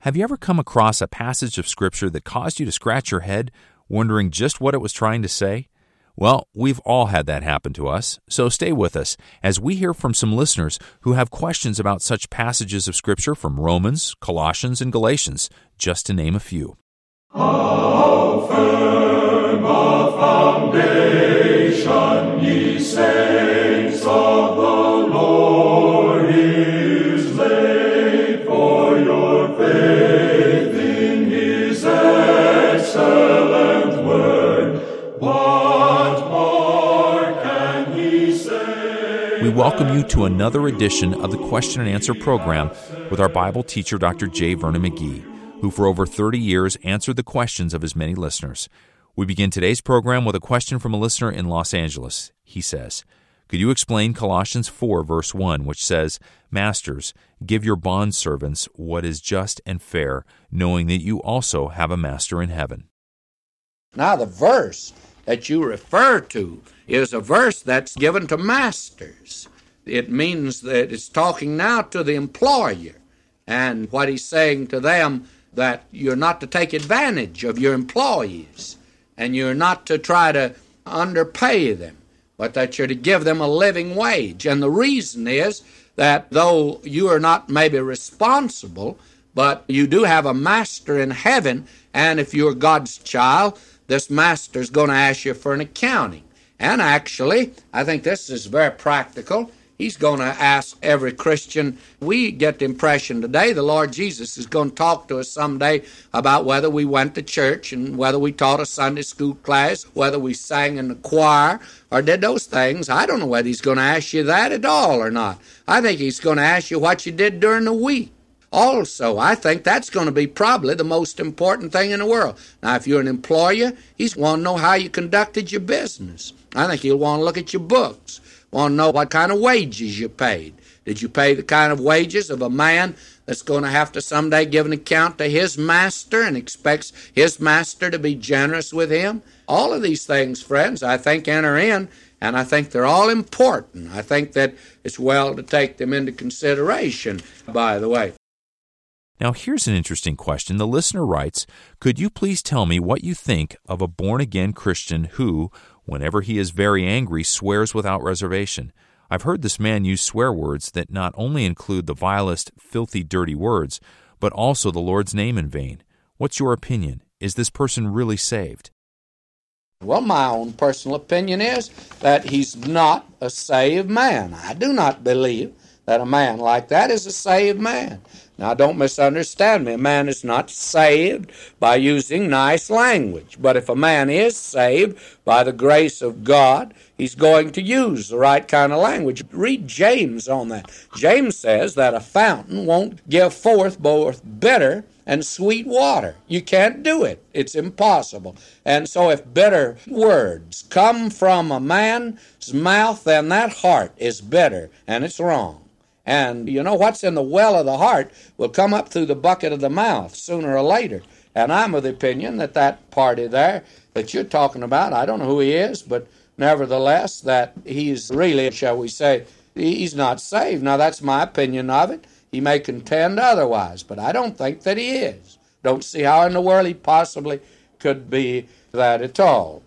Have you ever come across a passage of Scripture that caused you to scratch your head, wondering just what it was trying to say? Well, we've all had that happen to us, so stay with us as we hear from some listeners who have questions about such passages of Scripture from Romans, Colossians, and Galatians, just to name a few. How firm a foundation, ye saints of the Lord, is laid for your faith in His excellent word. What more can He say? We welcome you to another edition of the Question and Answer program with our Bible teacher, Dr. J. Vernon McGee, who for over 30 years answered the questions of his many listeners. We begin today's program with a question from a listener in Los Angeles. He says, "Could you explain Colossians 4, verse 1, which says, 'Masters, give your bondservants what is just and fair, knowing that you also have a master in heaven'?" Now, the verse that you refer to is a verse that's given to masters. It means that it's talking now to the employer, and what he's saying to them, that you're not to take advantage of your employees, and you're not to try to underpay them, but that you're to give them a living wage. And the reason is that though you are not maybe responsible, but you do have a master in heaven, and if you're God's child, this master's going to ask you for an accounting. And actually, I think this is very practical. He's going to ask every Christian. We get the impression today the Lord Jesus is going to talk to us someday about whether we went to church and whether we taught a Sunday school class, whether we sang in the choir or did those things. I don't know whether He's going to ask you that at all or not. I think He's going to ask you what you did during the week. Also, I think that's going to be probably the most important thing in the world. Now, if you're an employer, He's want to know how you conducted your business. I think He'll want to look at your books. Want to know what kind of wages you paid. Did you pay the kind of wages of a man that's going to have to someday give an account to his master and expects his master to be generous with him? All of these things, friends, I think enter in, and I think they're all important. I think that it's well to take them into consideration, by the way. Now, here's an interesting question. The listener writes, "Could you please tell me what you think of a born-again Christian who, whenever he is very angry, swears without reservation? I've heard this man use swear words that not only include the vilest, filthy, dirty words, but also the Lord's name in vain. What's your opinion? Is this person really saved?" Well, my own personal opinion is that he's not a saved man. I do not believe that a man like that is a saved man. Now, don't misunderstand me. A man is not saved by using nice language. But if a man is saved by the grace of God, he's going to use the right kind of language. Read James on that. James says that a fountain won't give forth both bitter and sweet water. You can't do it. It's impossible. And so if bitter words come from a man's mouth, then that heart is bitter, and it's wrong. And you know, what's in the well of the heart will come up through the bucket of the mouth sooner or later. And I'm of the opinion that that party there that you're talking about, I don't know who he is, but nevertheless, that he's really, shall we say, he's not saved. Now, that's my opinion of it. He may contend otherwise, but I don't think that he is. Don't see how in the world he possibly could be that at all.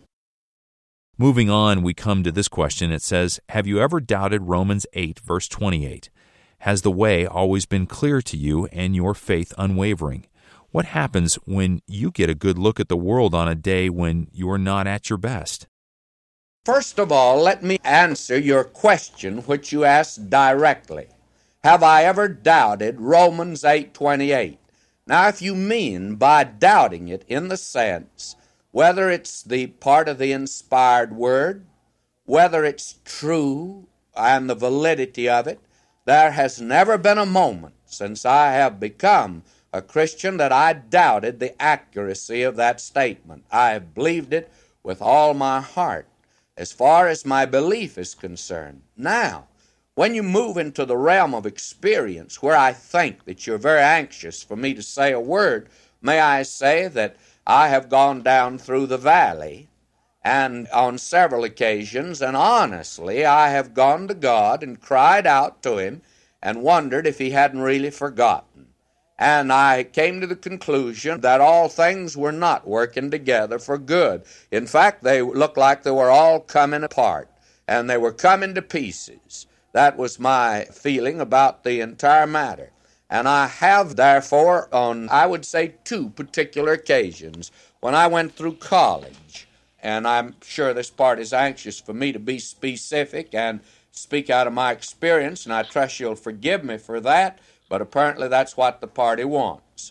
Moving on, we come to this question. It says, "Have you ever doubted Romans 8, verse 28? Has the way always been clear to you and your faith unwavering? What happens when you get a good look at the world on a day when you are not at your best?" First of all, let me answer your question which you asked directly. Have I ever doubted Romans 8:28? Now, if you mean by doubting it in the sense whether it's the part of the inspired word, whether it's true and the validity of it, there has never been a moment since I have become a Christian that I doubted the accuracy of that statement. I have believed it with all my heart as far as my belief is concerned. Now, when you move into the realm of experience where I think that you're very anxious for me to say a word, may I say that I have gone down through the valley, and on several occasions, and honestly, I have gone to God and cried out to Him and wondered if He hadn't really forgotten. And I came to the conclusion that all things were not working together for good. In fact, they looked like they were all coming apart, and they were coming to pieces. That was my feeling about the entire matter. And I have, therefore, on, I would say, two particular occasions, when I went through college, and I'm sure this part is anxious for me to be specific and speak out of my experience, and I trust you'll forgive me for that, but apparently that's what the party wants.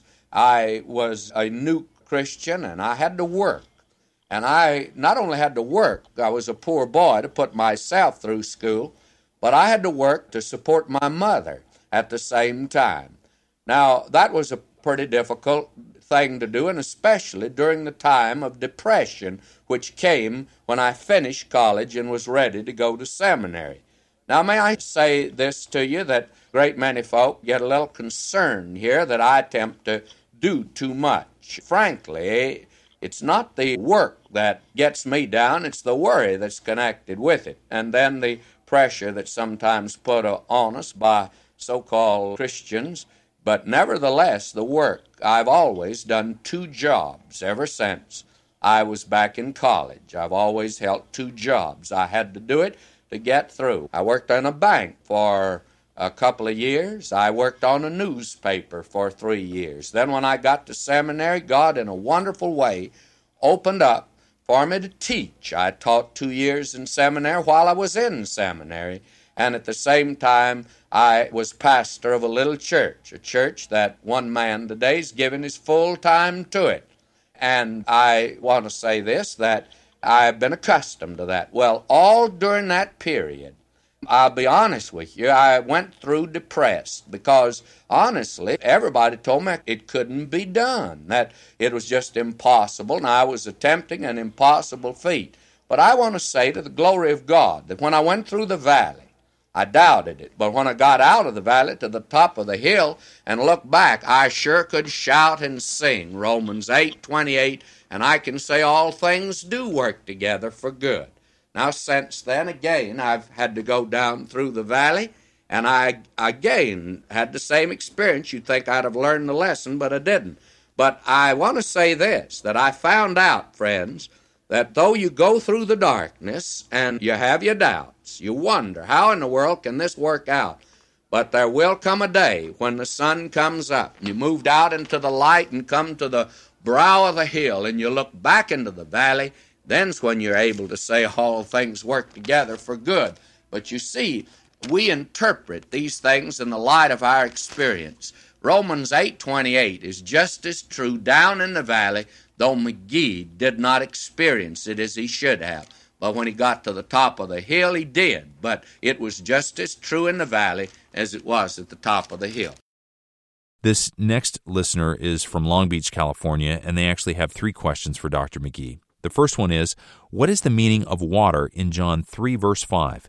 I was a new Christian, and I had to work. And I not only had to work, I was a poor boy to put myself through school, but I had to work to support my mother at the same time. Now, that was a pretty difficult thing to do, and especially during the time of depression, which came when I finished college and was ready to go to seminary. Now, may I say this to you, that great many folk get a little concerned here that I attempt to do too much. Frankly, it's not the work that gets me down, it's the worry that's connected with it, and then the pressure that's sometimes put on us by so-called Christians. But nevertheless, the work, I've always done two jobs ever since I was back in college. I've always held two jobs. I had to do it to get through. I worked in a bank for a couple of years. I worked on a newspaper for 3 years. Then when I got to seminary, God in a wonderful way opened up for me to teach. I taught 2 years in seminary while I was in seminary, and at the same time I was pastor of a little church, a church that one man today is giving his full time to it. And I want to say this, that I've been accustomed to that. Well, all during that period, I'll be honest with you, I went through depressed because, honestly, everybody told me it couldn't be done, that it was just impossible, and I was attempting an impossible feat. But I want to say, to the glory of God, that when I went through the valley, I doubted it. But when I got out of the valley to the top of the hill and looked back, I sure could shout and sing Romans 8:28, and I can say all things do work together for good. Now, since then, again, I've had to go down through the valley, and I again had the same experience. You'd think I'd have learned the lesson, but I didn't. But I want to say this, that I found out, friends, that though you go through the darkness and you have your doubts, you wonder, how in the world can this work out? But there will come a day when the sun comes up, and you moved out into the light and come to the brow of the hill, and you look back into the valley. Then's when you're able to say all things work together for good. But you see, we interpret these things in the light of our experience. Romans 8:28 is just as true down in the valley, though McGee did not experience it as he should have. But when he got to the top of the hill, he did. But it was just as true in the valley as it was at the top of the hill. This next listener is from Long Beach, California, and they actually have 3 questions for Dr. McGee. The first one is, what is the meaning of water in John 3, verse 5?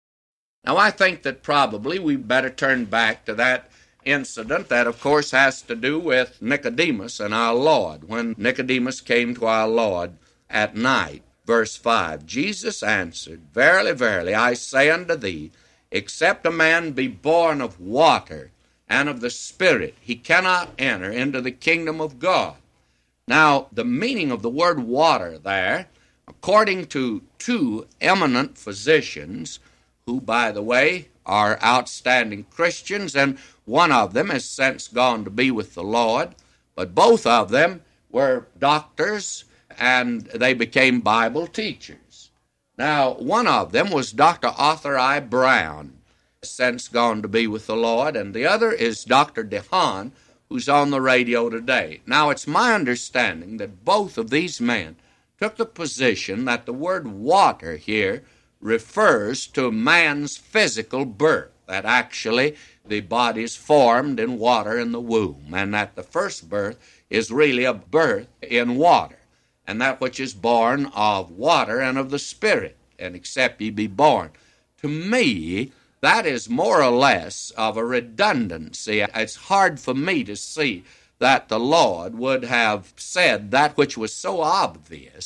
Now, I think that probably we better turn back to that incident that, of course, has to do with Nicodemus and our Lord. When Nicodemus came to our Lord at night, verse 5, Jesus answered, Verily, verily, I say unto thee, except a man be born of water and of the Spirit, he cannot enter into the kingdom of God. Now, the meaning of the word water there, according to 2 eminent physicians, who, by the way, are outstanding Christians, and one of them has since gone to be with the Lord, but both of them were doctors, and they became Bible teachers. Now, one of them was Dr. Arthur I. Brown, since gone to be with the Lord, and the other is Dr. DeHaan, who's on the radio today. Now, it's my understanding that both of these men took the position that the word water here refers to man's physical birth, that actually the body is formed in water in the womb, and that the first birth is really a birth in water, and that which is born of water and of the Spirit, and except ye be born. To me, that is more or less of a redundancy. It's hard for me to see that the Lord would have said that which was so obvious,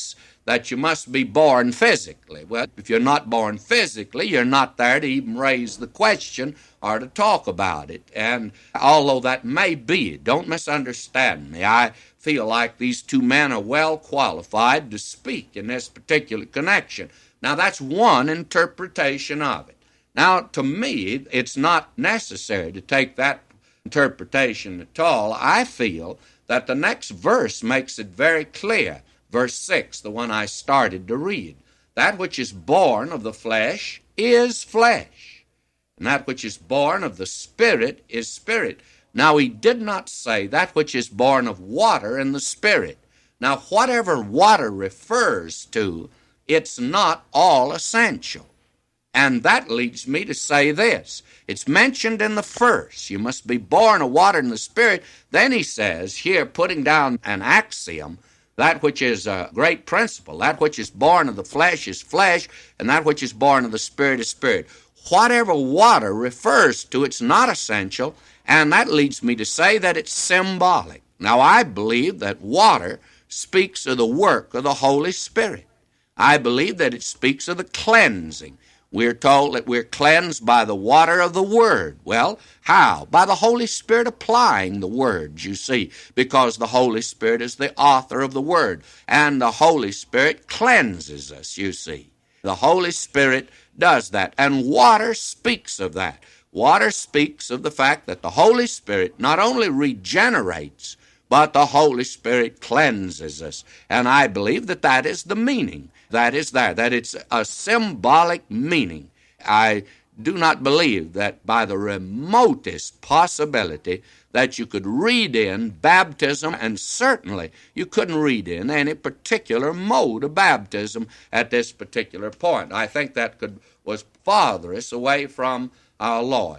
that you must be born physically. Well, if you're not born physically, you're not there to even raise the question or to talk about it. And although that may be, don't misunderstand me, I feel like these two men are well qualified to speak in this particular connection. Now, that's one interpretation of it. Now, to me, it's not necessary to take that interpretation at all. I feel that the next verse makes it very clear. Verse 6, the one I started to read. That which is born of the flesh is flesh, and that which is born of the Spirit is spirit. Now, he did not say that which is born of water and the Spirit. Now, whatever water refers to, it's not all essential. And that leads me to say this. It's mentioned in the first. You must be born of water and the Spirit. Then he says, here, putting down an axiom, that which is a great principle, that which is born of the flesh is flesh, and that which is born of the Spirit is spirit. Whatever water refers to, it's not essential, and that leads me to say that it's symbolic. Now, I believe that water speaks of the work of the Holy Spirit. I believe that it speaks of the cleansing. We're told that we're cleansed by the water of the Word. Well, how? By the Holy Spirit applying the words, you see, because the Holy Spirit is the author of the Word, and the Holy Spirit cleanses us, you see. The Holy Spirit does that, and water speaks of that. Water speaks of the fact that the Holy Spirit not only regenerates, but the Holy Spirit cleanses us. And I believe that that is the meaning. That is there, that it's a symbolic meaning. I do not believe that by the remotest possibility that you could read in baptism, and certainly you couldn't read in any particular mode of baptism at this particular point. I think that was farthest away from our Lord.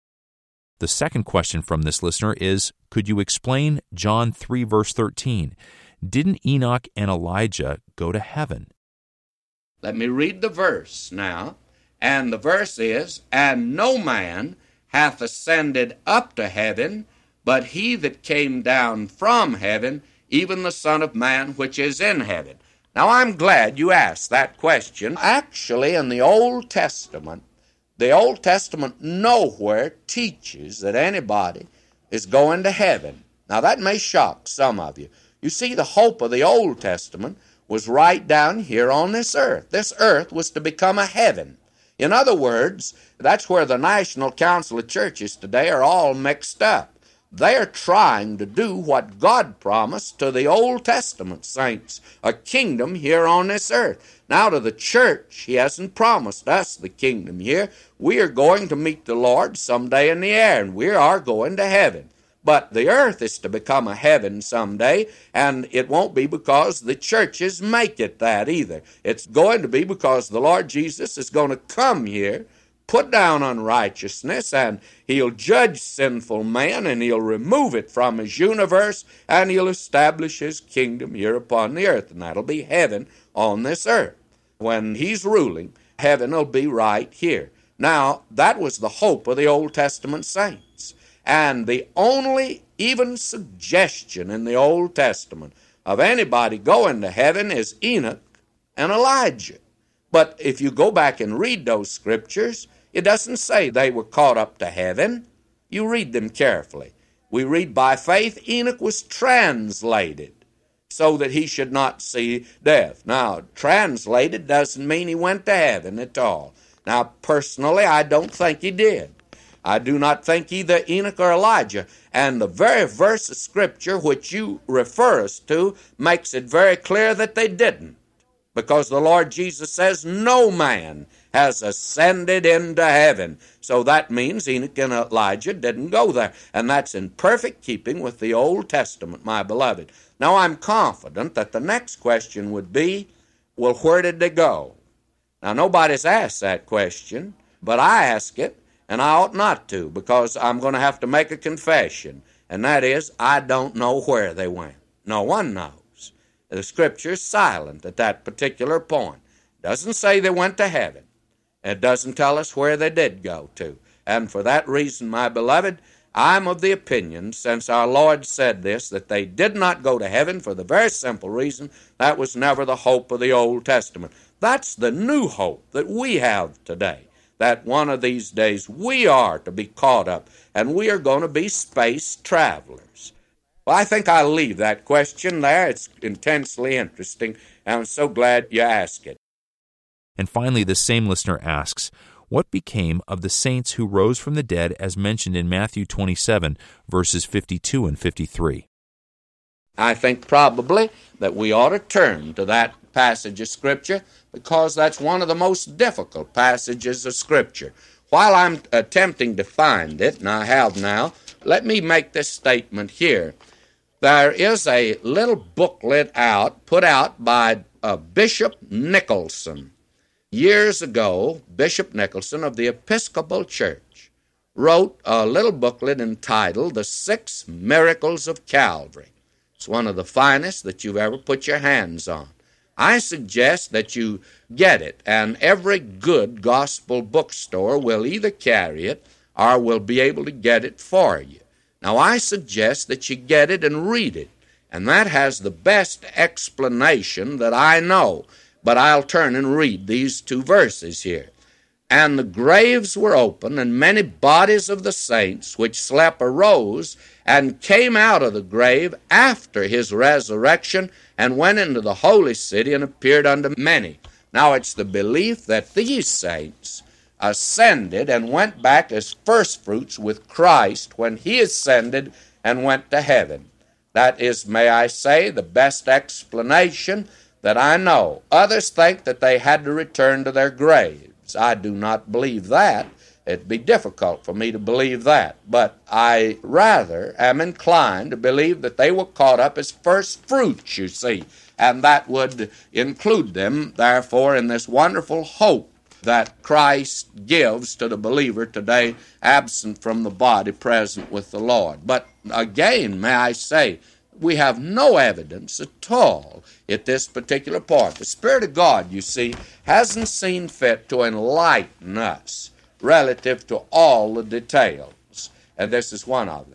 The second question from this listener is, could you explain John 3, verse 13? Didn't Enoch and Elijah go to heaven? Let me read the verse now. And the verse is, and no man hath ascended up to heaven, but he that came down from heaven, even the Son of Man which is in heaven. Now, I'm glad you asked that question. Actually, in the Old Testament nowhere teaches that anybody is going to heaven. Now, that may shock some of you. You see, the hope of the Old Testament was right down here on this earth. This earth was to become a heaven. In other words, that's where the National Council of Churches today are all mixed up. They are trying to do what God promised to the Old Testament saints, a kingdom here on this earth. Now to the church, He hasn't promised us the kingdom here. We are going to meet the Lord someday in the air, and we are going to heaven. But the earth is to become a heaven someday, and it won't be because the churches make it that either. It's going to be because the Lord Jesus is going to come here, put down unrighteousness, and He'll judge sinful man, and He'll remove it from His universe, and He'll establish His kingdom here upon the earth, and that'll be heaven on this earth. When He's ruling, heaven will be right here. Now, that was the hope of the Old Testament saints. And the only even suggestion in the Old Testament of anybody going to heaven is Enoch and Elijah. But if you go back and read those scriptures, it doesn't say they were caught up to heaven. You read them carefully. We read, by faith Enoch was translated so that he should not see death. Now, translated doesn't mean he went to heaven at all. Now, personally, I don't think he did. I do not think either Enoch or Elijah. And the very verse of Scripture which you refer us to makes it very clear that they didn't. Because the Lord Jesus says, no man has ascended into heaven. So that means Enoch and Elijah didn't go there. And that's in perfect keeping with the Old Testament, my beloved. Now, I'm confident that the next question would be, well, where did they go? Now, nobody's asked that question, but I ask it. And I ought not to, because I'm going to have to make a confession, and that is, I don't know where they went. No one knows. The Scripture is silent at that particular point. It doesn't say they went to heaven. It doesn't tell us where they did go to. And for that reason, my beloved, I'm of the opinion, since our Lord said this, that they did not go to heaven for the very simple reason that was never the hope of the Old Testament. That's the new hope that we have today, that one of these days we are to be caught up, and we are going to be space travelers. Well, I think I'll leave that question there. It's intensely interesting, and I'm so glad you asked it. And finally, the same listener asks, what became of the saints who rose from the dead as mentioned in Matthew 27, verses 52 and 53? I think probably that we ought to turn to that passage of Scripture because that's one of the most difficult passages of Scripture. While I'm attempting to find it, and I have now, let me make this statement here. There is a little booklet put out by Bishop Nicholson. Years ago, Bishop Nicholson of the Episcopal Church wrote a little booklet entitled The 6 Miracles of Calvary. It's one of the finest that you've ever put your hands on. I suggest that you get it, and every good gospel bookstore will either carry it or will be able to get it for you. Now, I suggest that you get it and read it, and that has the best explanation that I know. But I'll turn and read these 2 verses here. And the graves were open, and many bodies of the saints which slept arose and came out of the grave after his resurrection and went into the holy city and appeared unto many. Now it's the belief that these saints ascended and went back as firstfruits with Christ when he ascended and went to heaven. That is, may I say, the best explanation that I know. Others think that they had to return to their graves. I do not believe that. It'd be difficult for me to believe that. But I rather am inclined to believe that they were caught up as first fruits, you see, and that would include them, therefore, in this wonderful hope that Christ gives to the believer today, absent from the body, present with the Lord. But again, may I say, we have no evidence at all at this particular point. The Spirit of God, you see, hasn't seen fit to enlighten us relative to all the details, and this is one of them.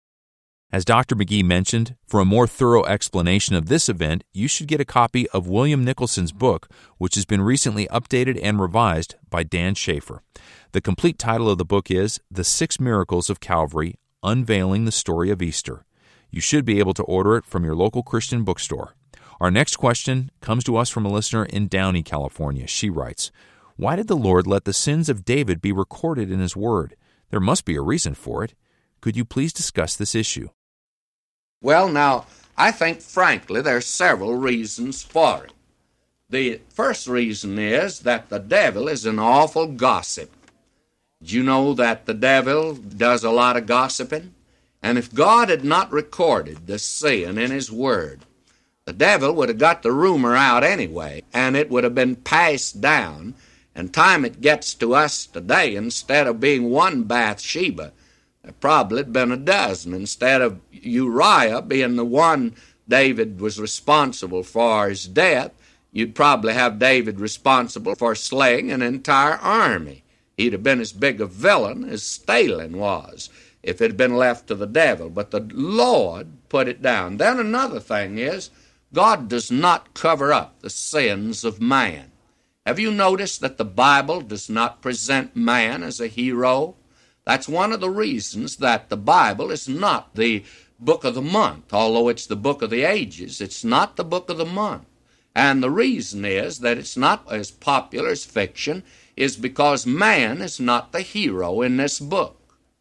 As Dr. McGee mentioned, for a more thorough explanation of this event, you should get a copy of William Nicholson's book, which has been recently updated and revised by Dan Schaefer. The complete title of the book is The 6 Miracles of Calvary, Unveiling the Story of Easter. You should be able to order it from your local Christian bookstore. Our next question comes to us from a listener in Downey, California. She writes, why did the Lord let the sins of David be recorded in His Word? There must be a reason for it. Could you please discuss this issue? Well, now, I think, frankly, there are several reasons for it. The first reason is that the devil is an awful gossip. Did you know that the devil does a lot of gossiping? And if God had not recorded the sin in His Word, the devil would have got the rumor out anyway, and it would have been passed down. And time it gets to us today, instead of being one Bathsheba, there probably had been a dozen. Instead of Uriah being the one David was responsible for his death, you'd probably have David responsible for slaying an entire army. He'd have been as big a villain as Stalin was if it had been left to the devil. But the Lord put it down. Then another thing is, God does not cover up the sins of man. Have you noticed that the Bible does not present man as a hero? That's one of the reasons that the Bible is not the book of the month. Although it's the book of the ages, it's not the book of the month. And the reason is that it's not as popular as fiction is because man is not the hero in this book.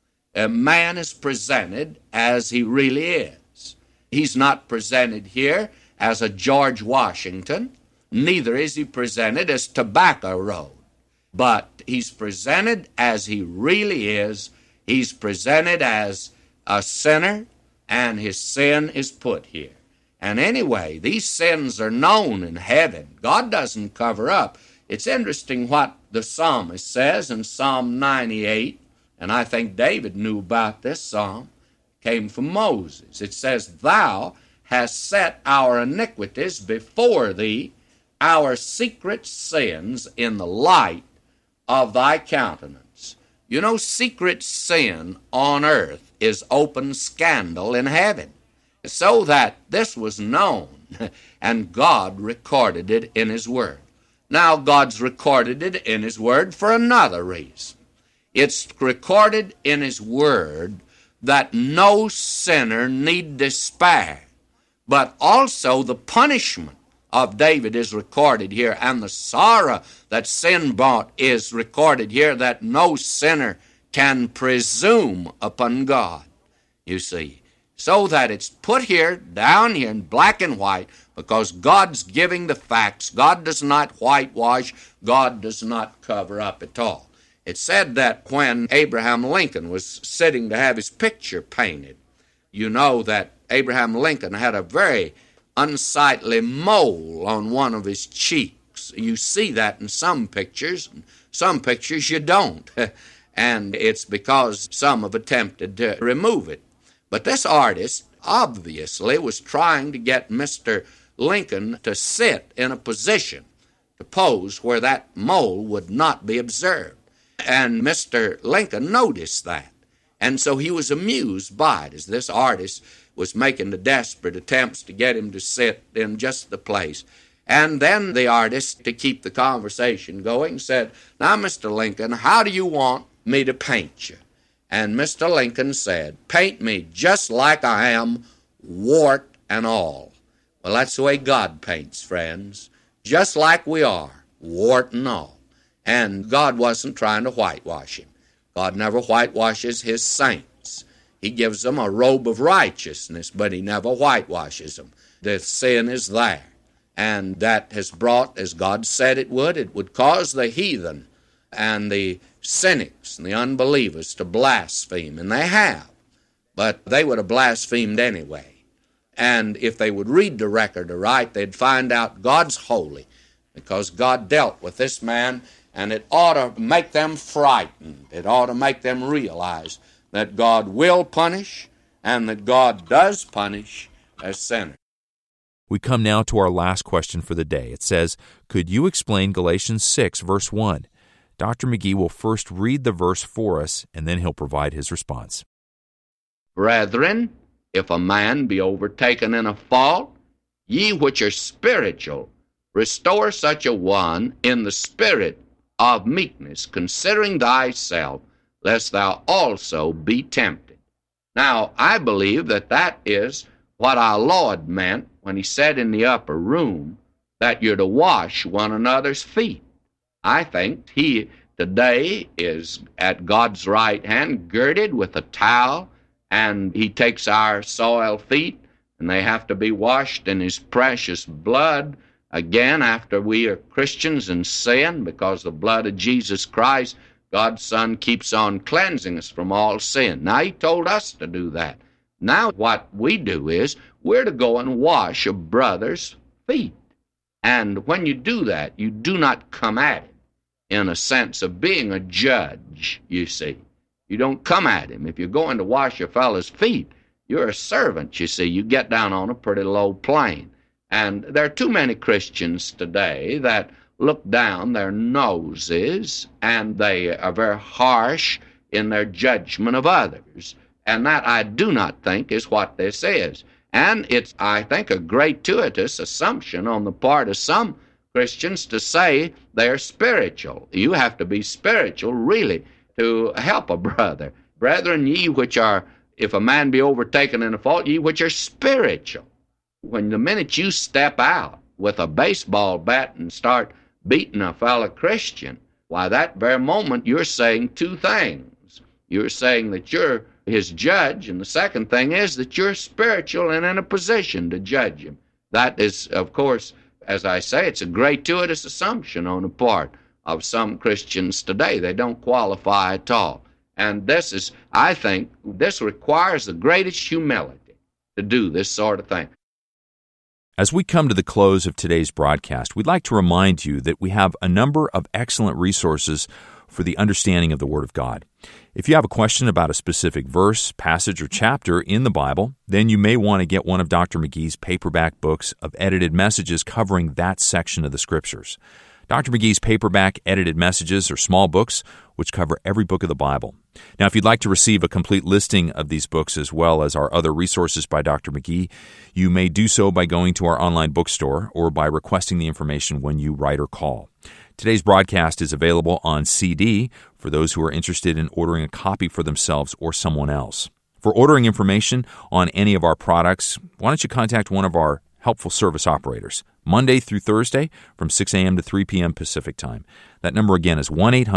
Man is presented as he really is. He's not presented here as a George Washington. Neither is he presented as Tobacco Road. But he's presented as he really is. He's presented as a sinner, and his sin is put here. And anyway, these sins are known in heaven. God doesn't cover up. It's interesting what the psalmist says in Psalm 98, and I think David knew about this psalm. It came from Moses. It says, Thou hast set our iniquities before thee, our secret sins in the light of thy countenance. You know, secret sin on earth is open scandal in heaven, so that this was known, and God recorded it in His Word. Now, God's recorded it in His Word for another reason. It's recorded in His Word that no sinner need despair, but also the punishment of David is recorded here, and the sorrow that sin brought is recorded here, that no sinner can presume upon God, you see. So that it's put here, down here in black and white, because God's giving the facts. God does not whitewash. God does not cover up at all. It said that when Abraham Lincoln was sitting to have his picture painted, you know that Abraham Lincoln had a very unsightly mole on one of his cheeks. You see that in some pictures you don't. And it's because some have attempted to remove it. But this artist obviously was trying to get Mr. Lincoln to sit in a position to pose where that mole would not be observed. And Mr. Lincoln noticed that. And so he was amused by it as this artist was making the desperate attempts to get him to sit in just the place. And then the artist, to keep the conversation going, said, "Now, Mr. Lincoln, how do you want me to paint you?" And Mr. Lincoln said, "Paint me just like I am, wart and all." Well, that's the way God paints, friends, just like we are, wart and all. And God wasn't trying to whitewash him. God never whitewashes His saints. He gives them a robe of righteousness, but He never whitewashes them. The sin is there. And that has brought, as God said it would cause the heathen and the cynics and the unbelievers to blaspheme. And they have. But they would have blasphemed anyway. And if they would read the record aright, they'd find out God's holy, because God dealt with this man, and it ought to make them frightened. It ought to make them realize that God will punish and that God does punish as sinners. We come now to our last question for the day. It says, could you explain Galatians 6, verse 1? Dr. McGee will first read the verse for us, and then he'll provide his response. Brethren, if a man be overtaken in a fault, ye which are spiritual, restore such a one in the spirit of meekness, considering thyself, lest thou also be tempted. Now, I believe that is what our Lord meant when He said in the upper room that you're to wash one another's feet. I think He today is at God's right hand, girded with a towel, and He takes our soiled feet, and they have to be washed in His precious blood again after we are Christians and sin, because the blood of Jesus Christ, God's Son, keeps on cleansing us from all sin. Now, He told us to do that. Now, what we do is we're to go and wash a brother's feet. And when you do that, you do not come at him in a sense of being a judge, you see. You don't come at him. If you're going to wash a fellow's feet, you're a servant, you see. You get down on a pretty low plane. And there are too many Christians today that look down their noses, and they are very harsh in their judgment of others. And that, I do not think, is what this is. And it's, I think, a gratuitous assumption on the part of some Christians to say they're spiritual. You have to be spiritual, really, to help a brother. Brethren, ye which are, if a man be overtaken in a fault, ye which are spiritual. When the minute you step out with a baseball bat and start beating a fellow Christian, why, that very moment you're saying two things. You're saying that you're his judge, and the second thing is that you're spiritual and in a position to judge him. That is, of course, as I say, it's a gratuitous assumption on the part of some Christians today. They don't qualify at all. And this is, I think, this requires the greatest humility to do this sort of thing. As we come to the close of today's broadcast, we'd like to remind you that we have a number of excellent resources for the understanding of the Word of God. If you have a question about a specific verse, passage, or chapter in the Bible, then you may want to get one of Dr. McGee's paperback books of edited messages covering that section of the Scriptures. Dr. McGee's paperback edited messages are small books which cover every book of the Bible. Now, if you'd like to receive a complete listing of these books as well as our other resources by Dr. McGee, you may do so by going to our online bookstore or by requesting the information when you write or call. Today's broadcast is available on CD for those who are interested in ordering a copy for themselves or someone else. For ordering information on any of our products, why don't you contact one of our helpful service operators, Monday through Thursday from 6 a.m. to 3 p.m. Pacific Time. That number again is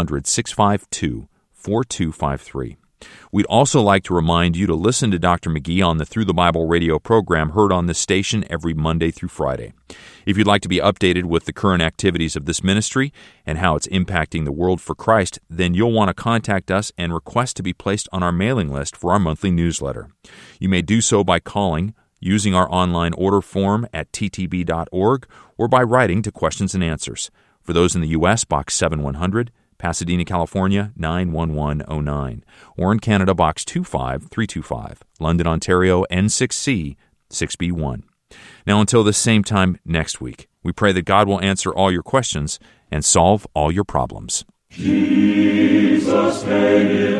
1-800-652-4253. We'd also like to remind you to listen to Dr. McGee on the Through the Bible radio program heard on this station every Monday through Friday. If you'd like to be updated with the current activities of this ministry and how it's impacting the world for Christ, then you'll want to contact us and request to be placed on our mailing list for our monthly newsletter. You may do so by calling, using our online order form at ttb.org, or by writing to Questions and Answers. For those in the U.S., Box 7100, Pasadena, California, 91109. Or in Canada, Box 25325, London, Ontario, N6C, 6B1. Now, until this same time next week, we pray that God will answer all your questions and solve all your problems. Jesus paid it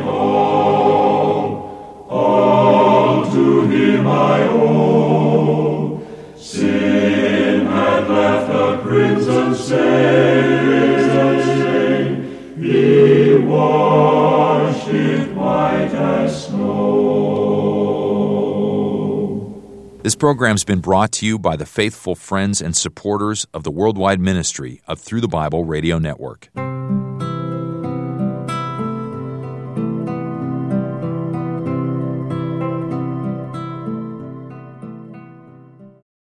all to Him I owe. Sin had left a crimson stain, He washed it white as snow. This program's been brought to you by the faithful friends and supporters of the worldwide ministry of Through the Bible Radio Network.